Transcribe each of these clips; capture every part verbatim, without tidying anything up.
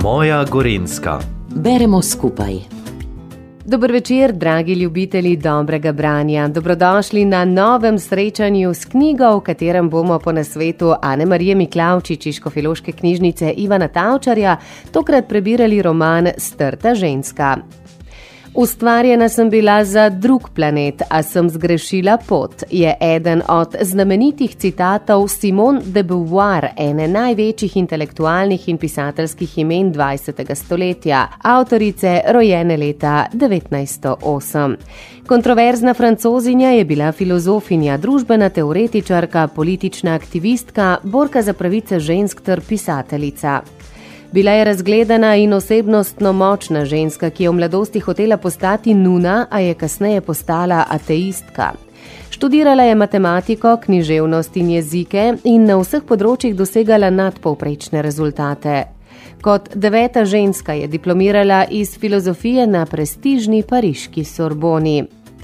Moja Gorenjska. Beremo skupaj. Dober večer, dragi ljubitelji dobrega branja. Dobrodošli na novem srečanju s knjigo, v katerem bomo po nasvetu Ane Marije Miklavčič iz Škofjeloške knjižnice Ivana Tavčarja tokrat prebirali roman Strta ženska. Ustvarjena sem bila za drug planet, a sem zgrešila pot, je eden od znamenitih citatov Simone de Beauvoir, ene največjih intelektualnih in pisateljskih imen dvajsetega stoletja, avtorice rojene leta devetnajststo osem. Kontroverzna Francozinja je bila filozofinja, družbena teoretičarka, politična aktivistka, borka za pravice žensk ter pisateljica. Bila je razgledana in osebnostno močna ženska, ki je v mladosti hotela postati nuna, a je kasneje postala ateistka. Študirala je matematiko, književnost in jezike in na vseh področjih dosegala nadpovprečne rezultate. Kot deveta ženska je diplomirala iz filozofije na prestižni pariški Sorboni.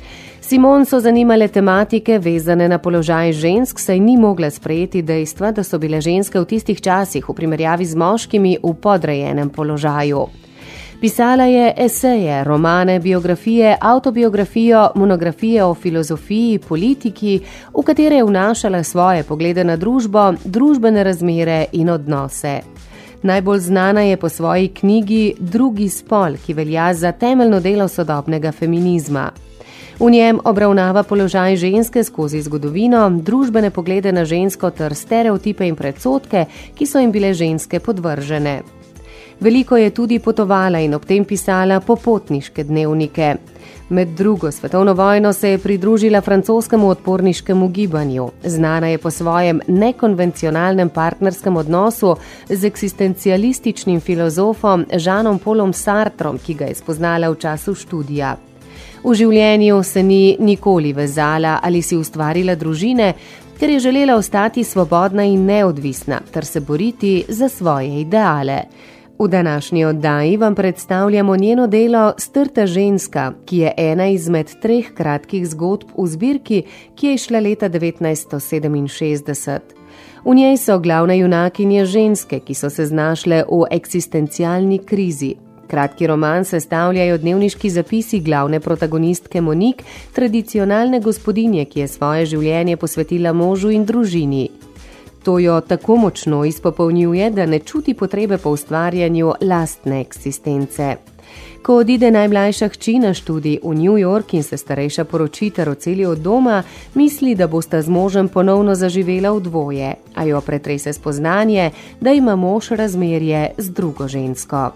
Simone so zanimale tematike vezane na položaj žensk, saj ni mogla sprejeti dejstva, da so bile ženske v tistih časih v primerjavi z moškimi v podrejenem položaju. Pisala je eseje, romane, biografije, avtobiografijo, monografije o filozofiji, politiki, v katere je vnašala svoje poglede na družbo, družbene razmere in odnose. Najbolj znana je po svoji knjigi Drugi spol, ki velja za temeljno delo sodobnega feminizma. V njem obravnava položaj ženske skozi zgodovino, družbene poglede na žensko ter stereotipe in predsodke, ki so jim bile ženske podvržene. Veliko je tudi potovala in ob tem pisala popotniške dnevnike. Med drugo svetovno vojno se je pridružila francoskemu odporniškemu gibanju. Znana je po svojem nekonvencionalnem partnerskem odnosu z eksistencialističnim filozofom Jeanom Paulom Sartrom, ki ga je spoznala v času študija. V življenju se ni nikoli vezala ali si ustvarila družine, ker je želela ostati svobodna in neodvisna ter se boriti za svoje ideale. V današnji oddaji vam predstavljamo njeno delo Strta ženska, ki je ena izmed treh kratkih zgodb v zbirki, ki je izšla leta devetnajststo sedeminšestdeset. V njej so glavne junakinje ženske, ki so se znašle v eksistencialni krizi. Kratki roman sestavljajo dnevniški zapisi glavne protagonistke Monique, tradicionalne gospodinje, ki je svoje življenje posvetila možu in družini. To jo tako močno izpopolnjuje, da ne čuti potrebe po ustvarjanju lastne eksistence. Ko odide najmlajša hči na študij v New York in se starejša poroči ter odseli od doma, misli, da bosta z možem ponovno zaživela v dvoje, a jo pretrese spoznanje, da ima mož razmerje z drugo žensko.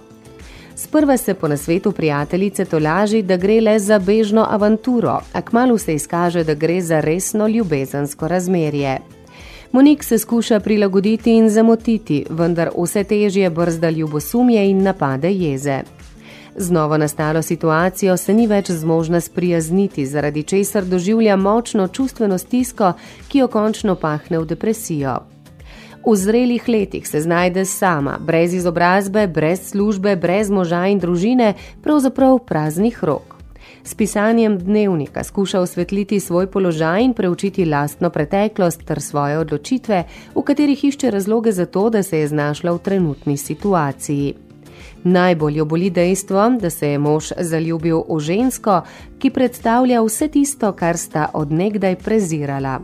Sprva se po nasvetu prijateljice tolaži, da gre le za bežno avanturo, a kmalu se izkaže, da gre za resno ljubezensko razmerje. Monique se skuša prilagoditi in zamotiti, vendar vse težje brzda ljubosumje in napade jeze. Z novo nastalo situacijo se ni več zmožna sprijazniti, zaradi česar doživlja močno čustveno stisko, ki jo končno pahne v depresijo. V zrelih letih se znajde sama, brez izobrazbe, brez službe, brez moža in družine, pravzaprav praznih rok. S pisanjem dnevnika skuša osvetliti svoj položaj in preučiti lastno preteklost ter svoje odločitve, v katerih išče razloge za to, da se je znašla v trenutni situaciji. Najbolj jo boli dejstvo, da se je mož zaljubil v žensko, ki predstavlja vse tisto, kar sta od nekdaj prezirala.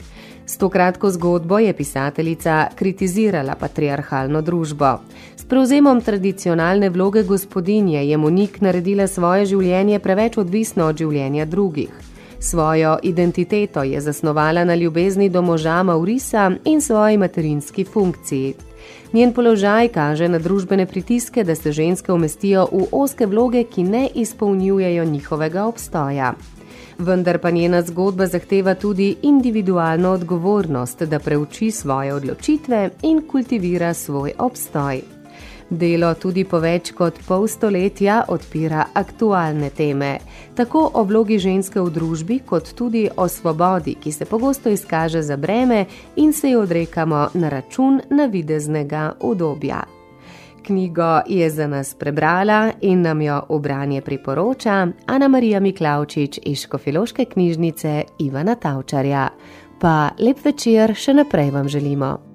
S to kratko zgodbo je pisateljica kritizirala patriarhalno družbo. S prevzemom tradicionalne vloge gospodinje je Monique naredila svoje življenje preveč odvisno od življenja drugih. Svojo identiteto je zasnovala na ljubezni do moža Maurisa in svoji materinski funkciji. Njen položaj kaže na družbene pritiske, da se ženske umestijo v ozke vloge, ki ne izpolnjujejo njihovega obstoja. Vendar pa njena zgodba zahteva tudi individualno odgovornost, da preuči svoje odločitve in kultivira svoj obstoj. Delo tudi po več kot pol stoletja odpira aktualne teme, tako o vlogi ženske v družbi, kot tudi o svobodi, ki se pogosto izkaže za breme in se jo odrekamo na račun navideznega udobja. Knjigo je za nas prebrala in nam jo v branje priporoča Ana Marija Miklavčič iz Škofjeloške knjižnice Ivana Tavčarja. Pa lep večer še naprej vam želimo.